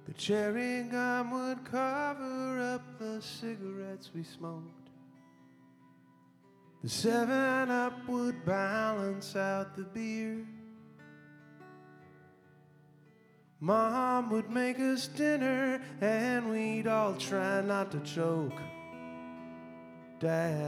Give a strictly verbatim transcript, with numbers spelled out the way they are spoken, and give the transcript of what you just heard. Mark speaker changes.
Speaker 1: The cherry gum would cover up the cigarettes we smoked. The seven up would balance out the beer. Mom would make us dinner and we'd all try not to choke. Dad